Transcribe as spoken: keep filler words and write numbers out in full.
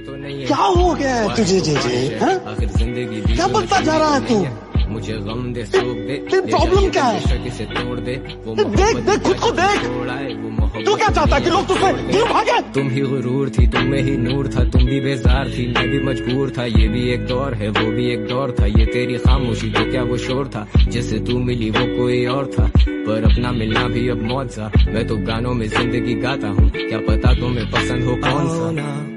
तो नहीं क्या हो गया है तुझे जे जे? आखिर जिंदगी क्या बनता जा रहा है तू? मुझे गम दे सोख दे, प्रॉब्लम क्या है? किसे तोड़ दे, वो देख देख खुद को देख, तू क्या चाहता है कि लोग तुझसे दूर भागे? तुम ही गुरूर थी, तुम में ही नूर था, तुम भी बेजार थी, मैं भी मजबूर था, ये भी एक दौर है, वो भी एक दौर था, ये तेरी खामोशी तो क्या वो शोर था, जिससे तू मिली वो कोई और था, पर अपना मिलना भी अब मौत सा, मैं तो गानों में जिंदगी गाता हूँ, क्या पता तुम्हें पसंद हो कौन सा।